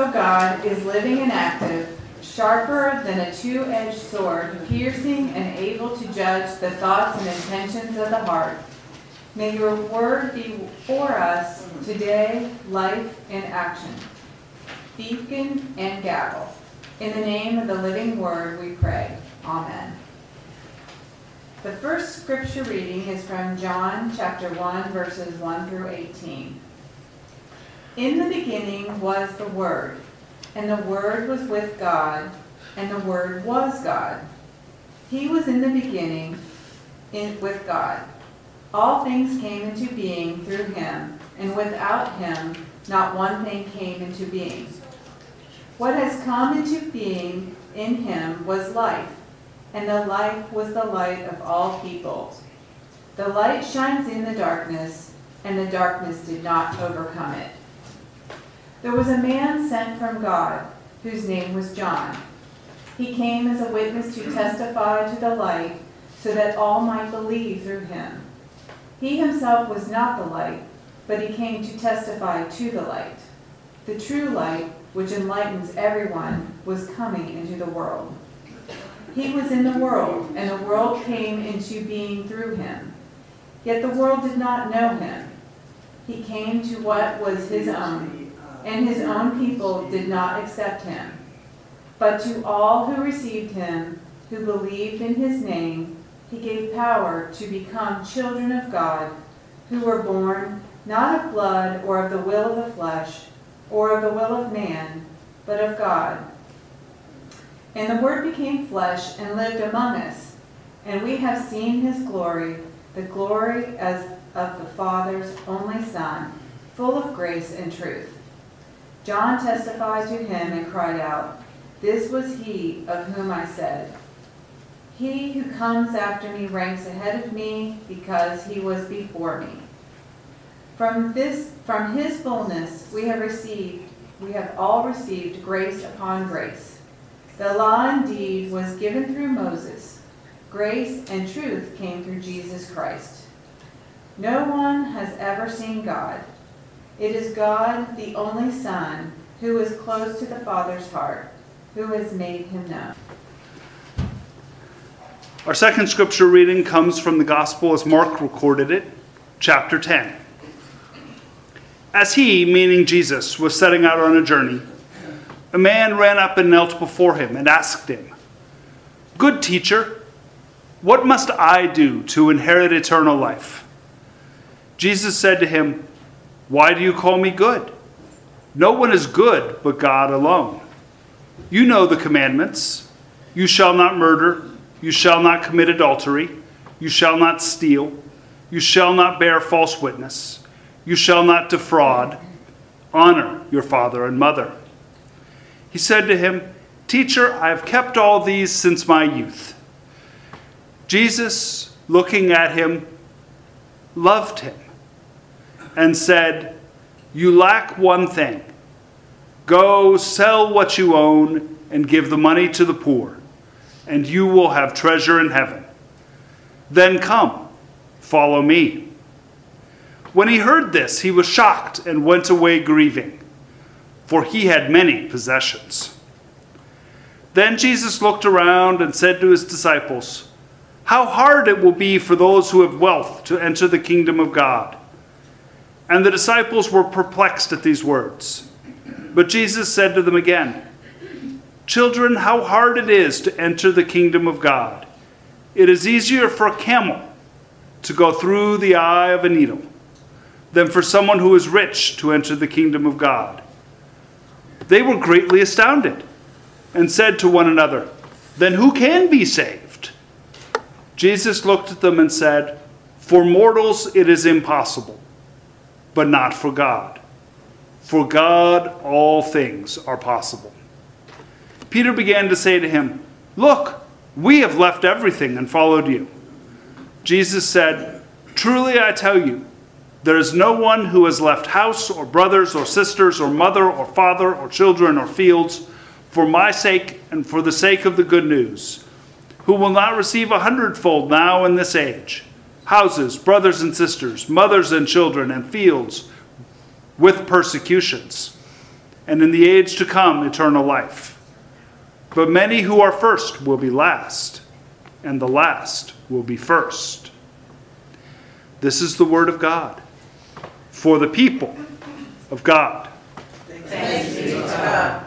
of God is living and active, sharper than a two-edged sword, piercing and able to judge the thoughts and intentions of the heart. May your word be for us today, life and action, beacon and gavel. In the name of the living word we pray. Amen. The first scripture reading is from John chapter 1, verses 1 through 18. In the beginning was the Word, and the Word was with God, and the Word was God. He was in the beginning with God. All things came into being through him, and without him not one thing came into being. What has come into being in him was life, and the life was the light of all people. The light shines in the darkness, and the darkness did not overcome it. There was a man sent from God, whose name was John. He came as a witness to testify to the light, so that all might believe through him. He himself was not the light, but he came to testify to the light. The true light, which enlightens everyone, was coming into the world. He was in the world, and the world came into being through him. Yet the world did not know him. He came to what was his own, and his own people did not accept him. But to all who received him, who believed in his name, he gave power to become children of God, who were born not of blood or of the will of the flesh or of the will of man, but of God. And the Word became flesh and lived among us, and we have seen his glory, the glory as of the Father's only Son, full of grace and truth. John testified to him and cried out, "This was he of whom I said, 'He who comes after me ranks ahead of me because he was before me.'" From his fullness we have all received grace upon grace. The law indeed was given through Moses. Grace and truth came through Jesus Christ. No one has ever seen God. It is God, the only Son, who is close to the Father's heart, who has made him known. Our second scripture reading comes from the Gospel as Mark recorded it, chapter 10. As he, meaning Jesus, was setting out on a journey, a man ran up and knelt before him and asked him, "Good teacher, what must I do to inherit eternal life?" Jesus said to him, "Why do you call me good? No one is good but God alone. You know the commandments. You shall not murder. You shall not commit adultery. You shall not steal. You shall not bear false witness. You shall not defraud. Honor your father and mother." He said to him, "Teacher, I have kept all these since my youth." Jesus, looking at him, loved him and said, "You lack one thing. Go sell what you own and give the money to the poor, and you will have treasure in heaven. Then come, follow me." When he heard this, he was shocked and went away grieving, for he had many possessions. Then Jesus looked around and said to his disciples, "How hard it will be for those who have wealth to enter the kingdom of God." And the disciples were perplexed at these words. But Jesus said to them again, "Children, how hard it is to enter the kingdom of God. It is easier for a camel to go through the eye of a needle than for someone who is rich to enter the kingdom of God." They were greatly astounded and said to one another, "Then who can be saved?" Jesus looked at them and said, "For mortals it is impossible, but not for God. For God all things are possible." Peter began to say to him, "Look, we have left everything and followed you." Jesus said, "Truly I tell you, there is no one who has left house or brothers or sisters or mother or father or children or fields for my sake and for the sake of the good news, who will not receive 100-fold now in this age, houses, brothers and sisters, mothers and children, and fields with persecutions, and in the age to come, eternal life. But many who are first will be last, and the last will be first. This is the word of God for the people of God. Thanks be to God.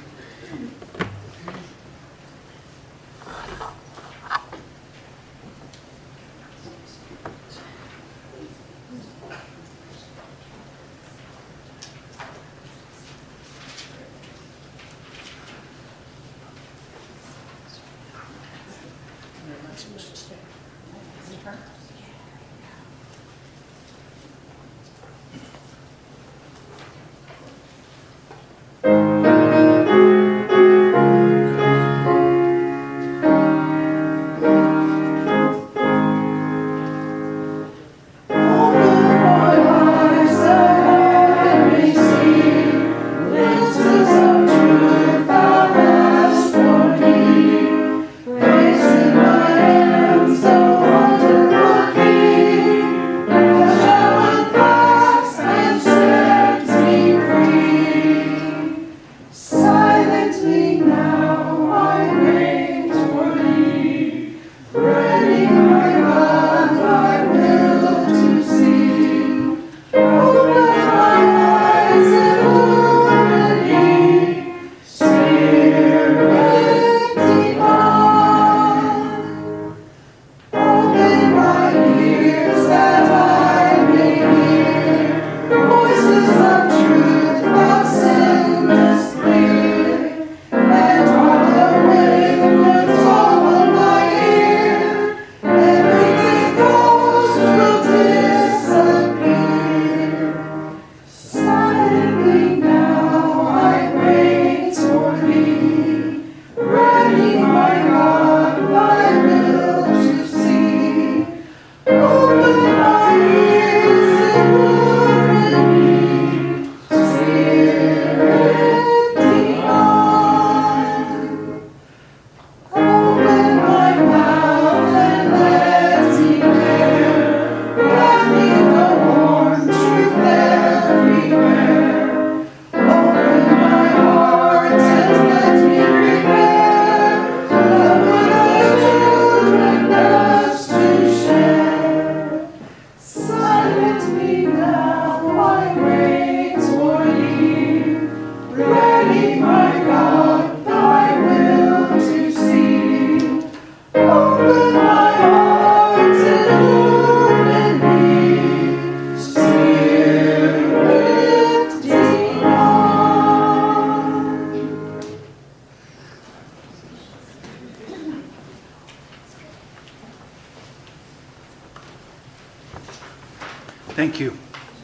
Thank you.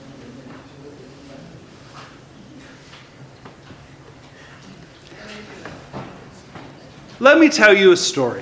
Let me tell you a story.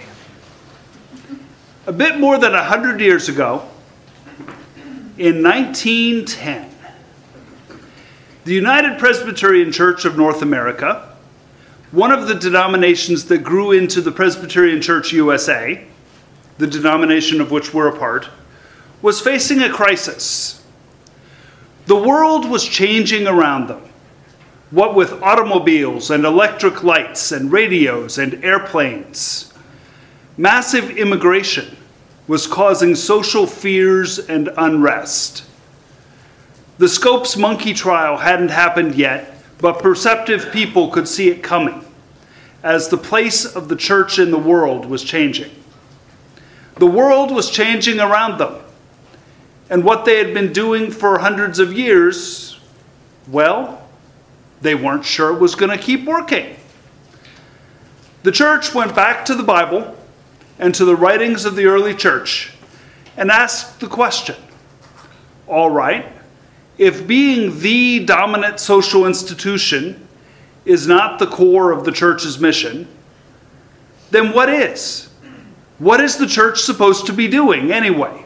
A bit more than 100 years ago, in 1910, the United Presbyterian Church of North America, one of the denominations that grew into the Presbyterian Church USA, the denomination of which we're a part, was facing a crisis. The world was changing around them. What with automobiles and electric lights and radios and airplanes, massive immigration was causing social fears and unrest. The Scopes monkey trial hadn't happened yet, but perceptive people could see it coming, as the place of the church in the world was changing. The world was changing around them, and what they had been doing for hundreds of years, well, they weren't sure it was going to keep working. The church went back to the Bible and to the writings of the early church and asked the question, all right, if being the dominant social institution is not the core of the church's mission, then what is? What is the church supposed to be doing anyway?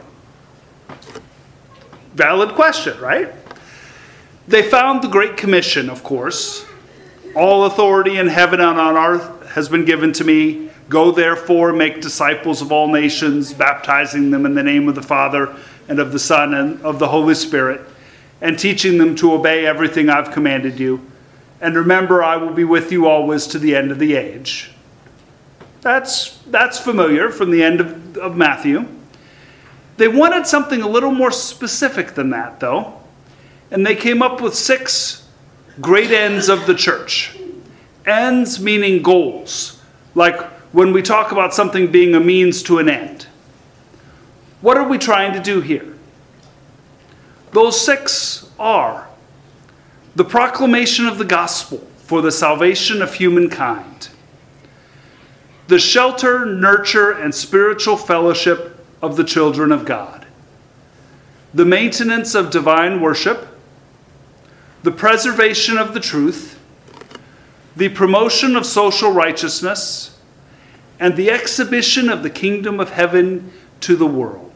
Valid question, right? They found the Great Commission, of course. All authority in heaven and on earth has been given to me. Go therefore, make disciples of all nations, baptizing them in the name of the Father and of the Son and of the Holy Spirit, and teaching them to obey everything I've commanded you. And remember, I will be with you always to the end of the age. That's familiar from the end of Matthew. They wanted something a little more specific than that, though. And they came up with 6 great ends of the church. Ends meaning goals, like when we talk about something being a means to an end. What are we trying to do here? Those 6 are the proclamation of the gospel for the salvation of humankind, the shelter, nurture, and spiritual fellowship of the children of God, the maintenance of divine worship, the preservation of the truth, the promotion of social righteousness, and the exhibition of the kingdom of heaven to the world.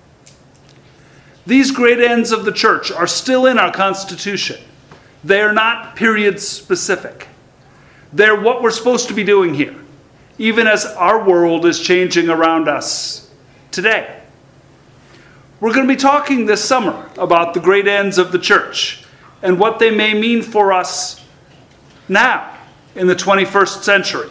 These great ends of the church are still in our Constitution. They are not period specific. They're what we're supposed to be doing here, even as our world is changing around us today. We're going to be talking this summer about the great ends of the church and what they may mean for us now in the 21st century.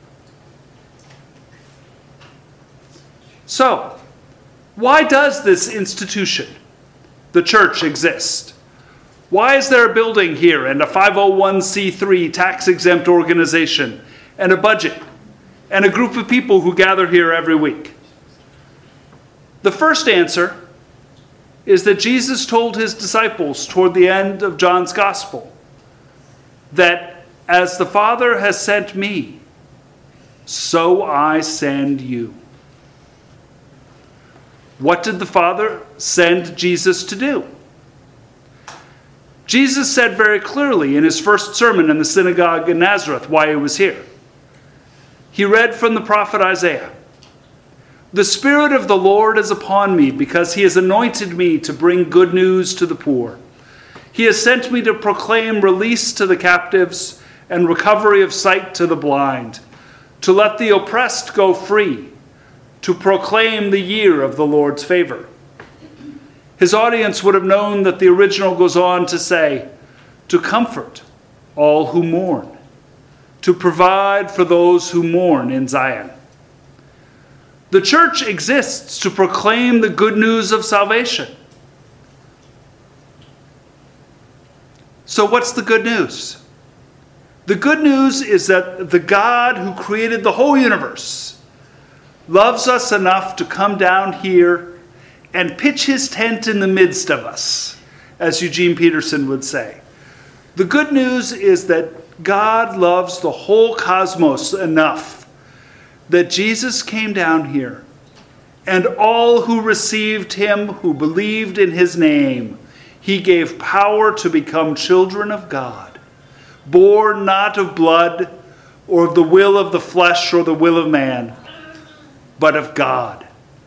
So, why does this institution, the church, exist? Why is there a building here and a 501c3 tax-exempt organization and a budget and a group of people who gather here every week? The first answer is that Jesus told his disciples toward the end of John's Gospel that as the Father has sent me, so I send you. What did the Father send Jesus to do? Jesus said very clearly in his first sermon in the synagogue in Nazareth why he was here. He read from the prophet Isaiah, "The Spirit of the Lord is upon me, because he has anointed me to bring good news to the poor. He has sent me to proclaim release to the captives and recovery of sight to the blind, to let the oppressed go free, to proclaim the year of the Lord's favor." His audience would have known that the original goes on to say, to comfort all who mourn, to provide for those who mourn in Zion. The church exists to proclaim the good news of salvation. So what's the good news? The good news is that the God who created the whole universe loves us enough to come down here and pitch his tent in the midst of us, as Eugene Peterson would say. The good news is that God loves the whole cosmos enough that Jesus came down here, and all who received him, who believed in his name, he gave power to become children of God, born not of blood or of the will of the flesh or the will of man, but of God.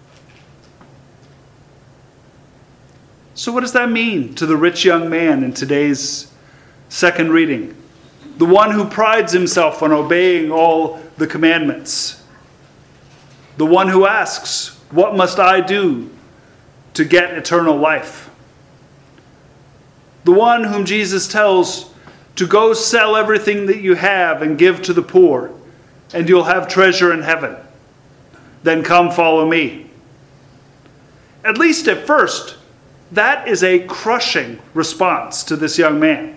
So what does that mean to the rich young man in today's second reading? The one who prides himself on obeying all the commandments. The one who asks, "What must I do to get eternal life?" The one whom Jesus tells to go sell everything that you have and give to the poor, and you'll have treasure in heaven. Then come follow me. At least at first, that is a crushing response to this young man.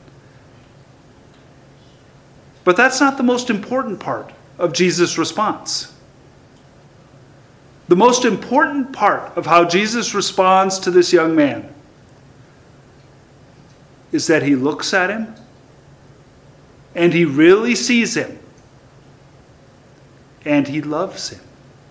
But that's not the most important part of Jesus' response. The most important part of how Jesus responds to this young man is that he looks at him and he really sees him and he loves him.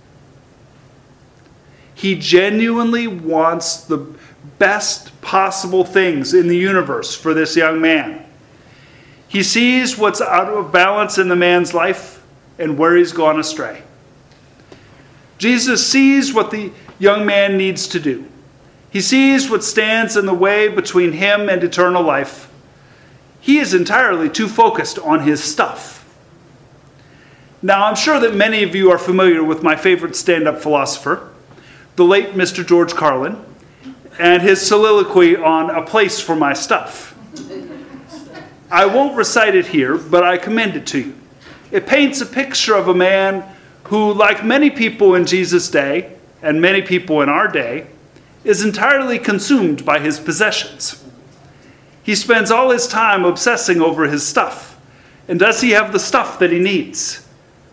He genuinely wants the best possible things in the universe for this young man. He sees what's out of balance in the man's life and where he's gone astray. Jesus sees what the young man needs to do. He sees what stands in the way between him and eternal life. He is entirely too focused on his stuff. Now, I'm sure that many of you are familiar with my favorite stand-up philosopher, the late Mr. George Carlin, and his soliloquy on "A Place for My Stuff." I won't recite it here, but I commend it to you. It paints a picture of a man who, like many people in Jesus' day, and many people in our day, is entirely consumed by his possessions. He spends all his time obsessing over his stuff. And does he have the stuff that he needs?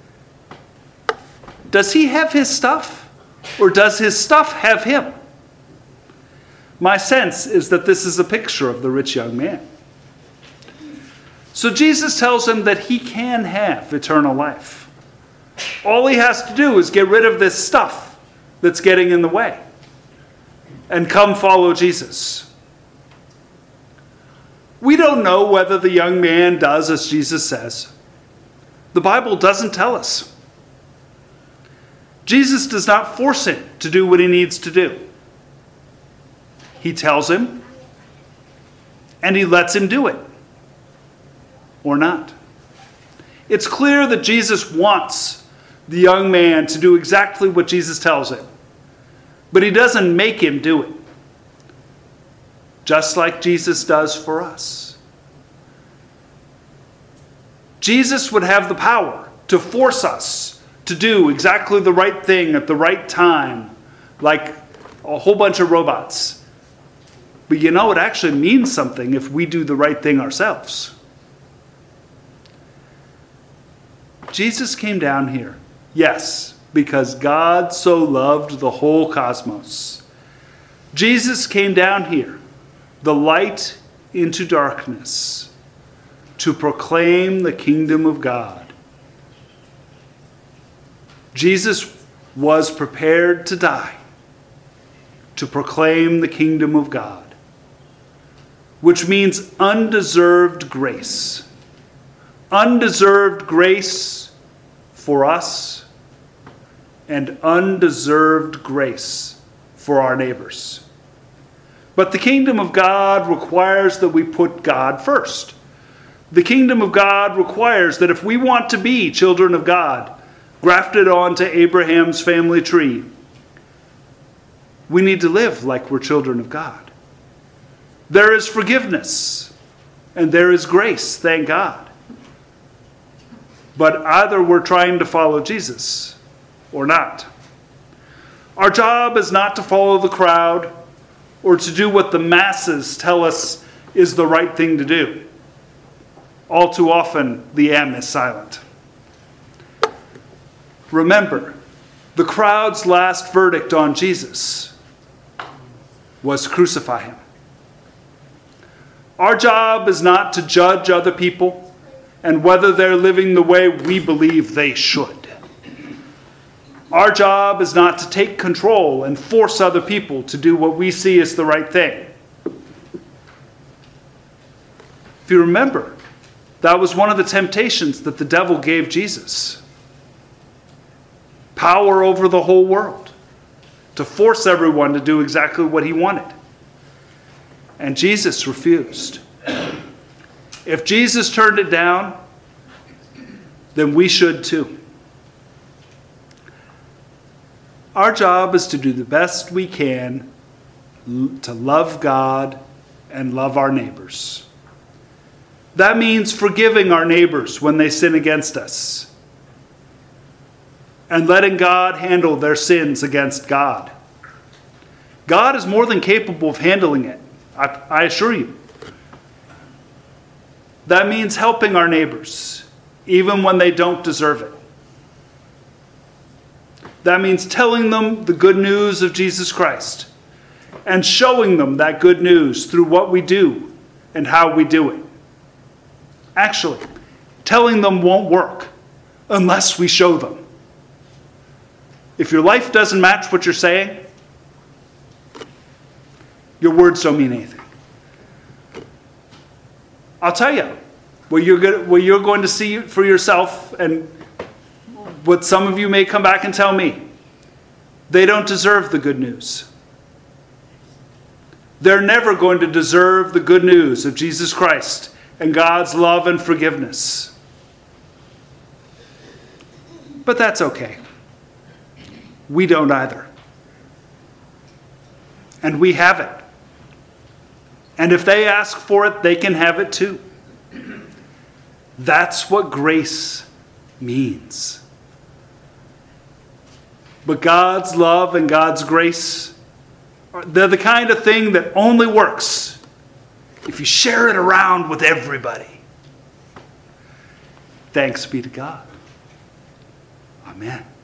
Does he have his stuff? Or does his stuff have him? My sense is that this is a picture of the rich young man. So Jesus tells him that he can have eternal life. All he has to do is get rid of this stuff that's getting in the way and come follow Jesus. We don't know whether the young man does as Jesus says. The Bible doesn't tell us. Jesus does not force him to do what he needs to do. He tells him, and he lets him do it. Or not. It's clear that Jesus wants the young man to do exactly what Jesus tells him. But he doesn't make him do it. Just like Jesus does for us. Jesus would have the power to force us to do exactly the right thing at the right time, like a whole bunch of robots. But you know, it actually means something if we do the right thing ourselves. Jesus came down here, yes, because God so loved the whole cosmos. Jesus came down here, the light into darkness, to proclaim the kingdom of God. Jesus was prepared to die to proclaim the kingdom of God, which means undeserved grace. Undeserved grace for us and undeserved grace for our neighbors. But the kingdom of God requires that we put God first. The kingdom of God requires that if we want to be children of God, grafted onto Abraham's family tree, we need to live like we're children of God. There is forgiveness and there is grace, thank God. But either we're trying to follow Jesus or not. Our job is not to follow the crowd or to do what the masses tell us is the right thing to do. All too often, the M is silent. Remember, the crowd's last verdict on Jesus was crucify him. Our job is not to judge other people and whether they're living the way we believe they should. Our job is not to take control and force other people to do what we see as the right thing. If you remember, that was one of the temptations that the devil gave Jesus. Power over the whole world. To force everyone to do exactly what he wanted. And Jesus refused. If Jesus turned it down, then we should too. Our job is to do the best we can to love God and love our neighbors. That means forgiving our neighbors when they sin against us and letting God handle their sins against God. God is more than capable of handling it, I assure you. That means helping our neighbors, even when they don't deserve it. That means telling them the good news of Jesus Christ and showing them that good news through what we do and how we do it. Actually, telling them won't work unless we show them. If your life doesn't match what you're saying, your words don't mean anything. I'll tell you, what you're going to see for yourself, and what some of you may come back and tell me, they don't deserve the good news. They're never going to deserve the good news of Jesus Christ and God's love and forgiveness. But that's okay. We don't either. And we have it. And if they ask for it, they can have it too. That's what grace means. But God's love and God's grace, they're the kind of thing that only works if you share it around with everybody. Thanks be to God. Amen.